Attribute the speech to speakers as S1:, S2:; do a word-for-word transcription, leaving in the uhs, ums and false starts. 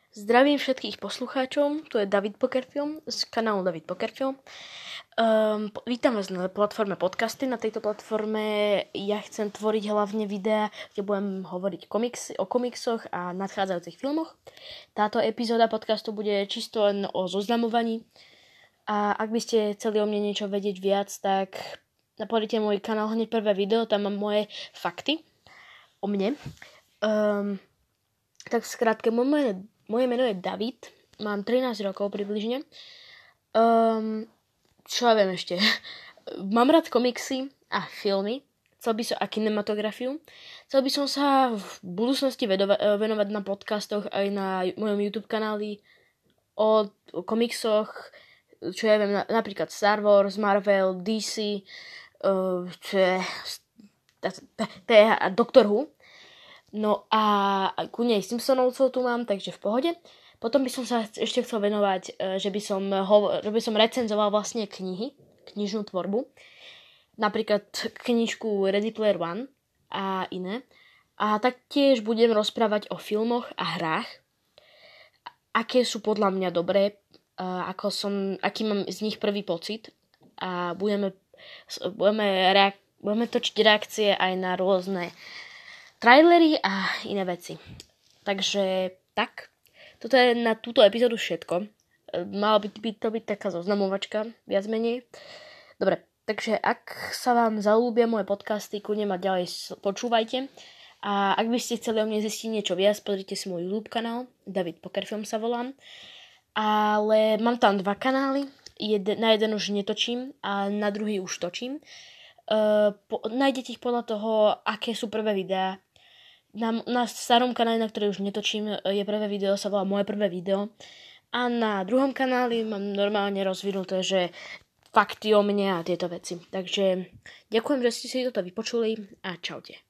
S1: Zdravím všetkých poslucháčov, tu je David Pokerfilm z kanálu David Pokerfilm. Um, vítam vás na platforme podcasty. Na tejto platforme ja chcem tvoriť hlavne videá, kde budem hovoriť komiks, o komiksoch a nadchádzajúcich filmoch. Táto epizóda podcastu bude čisto len o zoznamovaní. A ak by ste chceli o mne niečo vedieť viac, tak napojte môj kanál hneď prvé video, tam mám moje fakty o mne. Um, tak skrátke, moje Moje meno je David, mám trinásť rokov približne. Um, čo ja viem ešte? Mám rád komiksy a filmy, chcel by som a kinematografiu. Chcel by som sa v budúcnosti vedova- venovať na podcastoch aj na mojom YouTube kanáli o, o komiksoch, čo ja viem, na, napríklad Star Wars, Marvel, dé cé, uh, čo je, to je Doctor Who. No a ku nej Simpsonovcov tu mám, takže v pohode. Potom by som sa ešte chcel venovať, že by som, ho, že by som recenzoval vlastne knihy, knižnú tvorbu. Napríklad knižku Ready Player One a iné. A taktiež budem rozprávať o filmoch a hrách, aké sú podľa mňa dobré, ako som, aký mám z nich prvý pocit. A budeme, budeme, reak- budeme točiť reakcie aj na rôzne trailery a iné veci. Takže tak, toto je na túto epizódu všetko. Mala by byť to byť taká zoznamovačka, viac menej. Dobre, takže ak sa vám zaľúbia moje podcasty, kľudne ma ďalej počúvajte. A ak by ste chceli o mne zistiť niečo viac, pozrite si môj YouTube kanál, David Pokerfilm sa volám. Ale mám tam dva kanály, Jed, na jeden už netočím a na druhý už točím. Uh, po, nájdete ich podľa toho, aké sú prvé videá. Na, na starom kanáli, na ktorej už netočím, je prvé video, sa volá Moje prvé video. A na druhom kanáli mám normálne rozvinuté, že fakty o mne a tieto veci. Takže ďakujem, že ste si toto vypočuli a čaute.